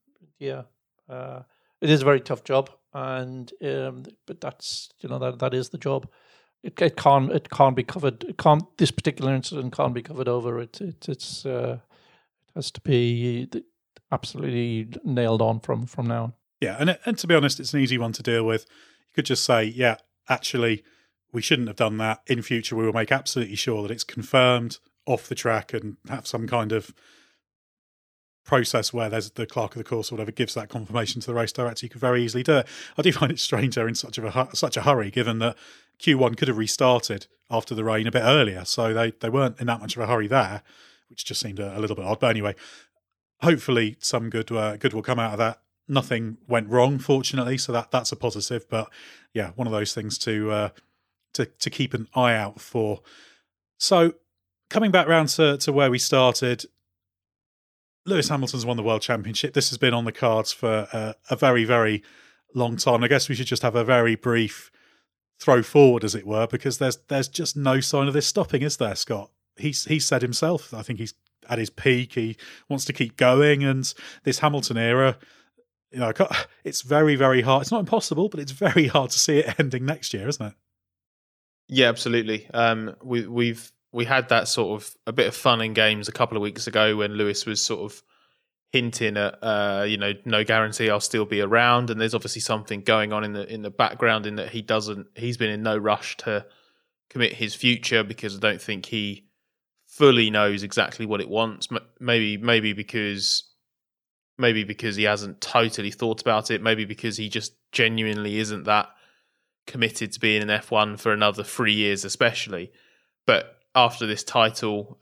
it is a very tough job. And but that's that is the job. It can't be covered. This particular incident can't be covered over. It has to be absolutely nailed on from now on. Yeah, and to be honest, it's an easy one to deal with. You could just say, yeah, actually, we shouldn't have done that. In future, we will make absolutely sure that it's confirmed off the track and have some kind of process where there's the clerk of the course or whatever gives that confirmation to the race director. You could very easily do it. I do find it strange they're in such a hurry, given that Q1 could have restarted after the rain a bit earlier, so they weren't in that much of a hurry there, which just seemed a little bit odd. But anyway, hopefully some good will come out of that. Nothing went wrong, fortunately, so that's a positive. But yeah, one of those things to keep an eye out for. So coming back round to where we started, Lewis Hamilton's won the World Championship. This has been on the cards for a very, very long time. I guess we should just have a very brief throw forward, as it were, because there's just no sign of this stopping, is there, Scott? He's said himself, I think he's at his peak. He wants to keep going, and this Hamilton era, it's very, very hard. It's not impossible, but it's very hard to see it ending next year, isn't it? Yeah, absolutely. We had that sort of a bit of fun and games a couple of weeks ago when Lewis was sort of hinting at, no guarantee I'll still be around. And there's obviously something going on in the background in that he's been in no rush to commit his future, because I don't think he fully knows exactly what it wants. Maybe because he hasn't totally thought about it. Maybe because he just genuinely isn't that committed to being in F1 for another 3 years, especially. But after this title,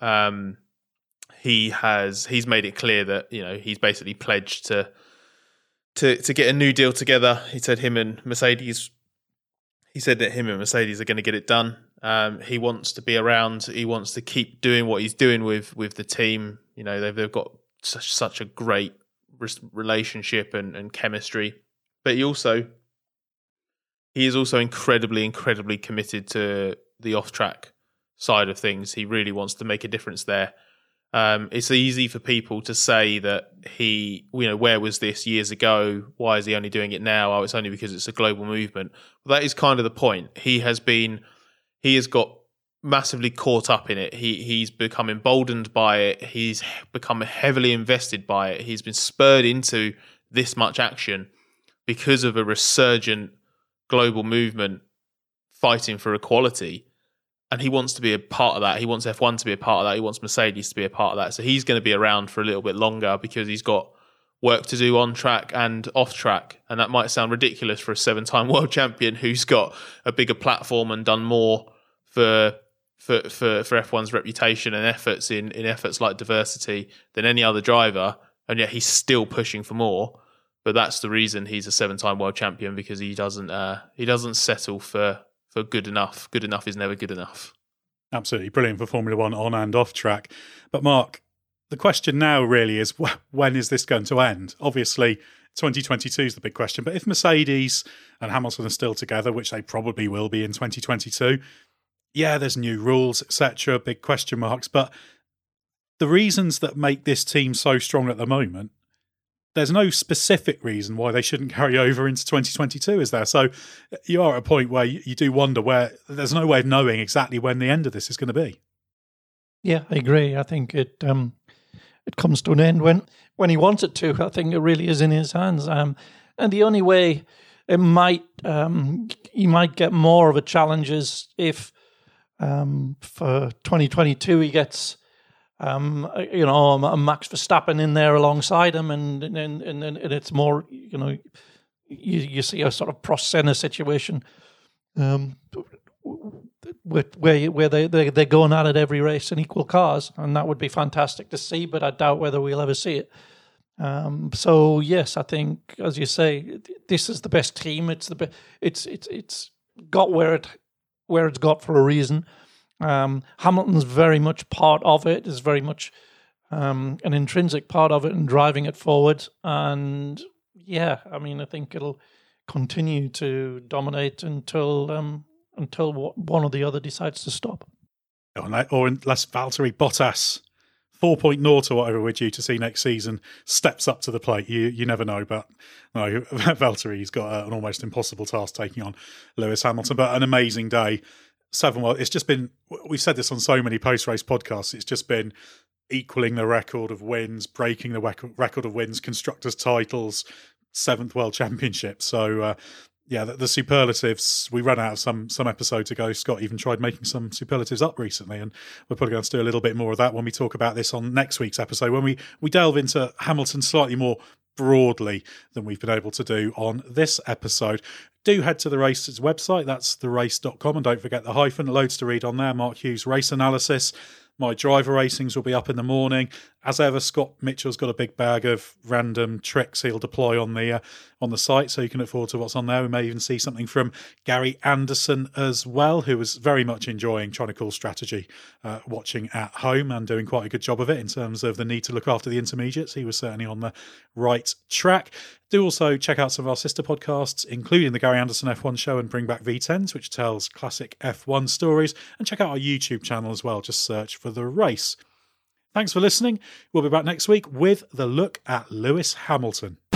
he's made it clear that he's basically pledged to get a new deal together. He said that him and Mercedes are going to get it done. He wants to be around. He wants to keep doing what he's doing with the team. They've got such a great relationship and chemistry. But he is also incredibly, incredibly committed to the off-track side of things. He really wants to make a difference there. It's easy for people to say that where was this years ago? Why is he only doing it now? Oh, it's only because it's a global movement. Well, that is kind of the point. He has got massively caught up in it. He's become emboldened by it. He's become heavily invested by it. He's been spurred into this much action because of a resurgent global movement fighting for equality, and he wants to be a part of that. He wants F1 to be a part of that. He wants Mercedes to be a part of that. So he's going to be around for a little bit longer because he's got work to do on track and off track. And that might sound ridiculous for a 7-time world champion who's got a bigger platform and done more for F1's reputation and efforts in efforts like diversity than any other driver, and yet he's still pushing for more. But that's the reason he's a 7-time world champion, because he doesn't settle for good enough. Good enough is never good enough. Absolutely brilliant for Formula One on and off track. But Mark, the question now really is, when is this going to end? Obviously, 2022 is the big question. But if Mercedes and Hamilton are still together, which they probably will be in 2022, yeah, there's new rules, etc., big question marks. But the reasons that make this team so strong at the moment, there's no specific reason why they shouldn't carry over into 2022, is there? So you are at a point where you do wonder where there's no way of knowing exactly when the end of this is going to be. Yeah, I agree. I think it comes to an end when he wants it to. I think it really is in his hands. And the only way he might get more of a challenge is if for 2022 he gets a Max Verstappen in there alongside him, and it's more, you see a sort of Prost Senna situation where they're going at it every race in equal cars, and that would be fantastic to see, but I doubt whether we'll ever see it. So yes, I think, as you say, this is the best team. It's it's got where it's got for a reason. Hamilton's very much part of it, is very much an intrinsic part of it and driving it forward. And yeah, I mean, I think it'll continue to dominate until one or the other decides to stop. Or unless Valtteri Bottas 4.0 or whatever we're due to see next season steps up to the plate. You never know, but no, Valtteri's got an almost impossible task taking on Lewis Hamilton. But an amazing day. It's just been, we've said this on so many post-race podcasts, it's just been equaling the record of wins, breaking the record of wins, constructors' titles, 7th World Championship. So, the superlatives, we ran out of some episodes ago. Scott even tried making some superlatives up recently, and we're probably going to do a little bit more of that when we talk about this on next week's episode, when we delve into Hamilton slightly more broadly than we've been able to do on this episode. Do head to the Race's website, that's therace.com, and don't forget the hyphen, loads to read on there. Mark Hughes race analysis. My driver racings will be up in the morning. As ever, Scott Mitchell's got a big bag of random tricks he'll deploy on the site, so you can look forward to what's on there. We may even see something from Gary Anderson as well, who was very much enjoying trying to call strategy, watching at home, and doing quite a good job of it in terms of the need to look after the intermediates. He was certainly on the right track. Do also check out some of our sister podcasts, including the Gary Anderson F1 Show and Bring Back V10s, which tells classic F1 stories, and check out our YouTube channel as well. Just search for The Race. Thanks for listening. We'll be back next week with the look at Lewis Hamilton.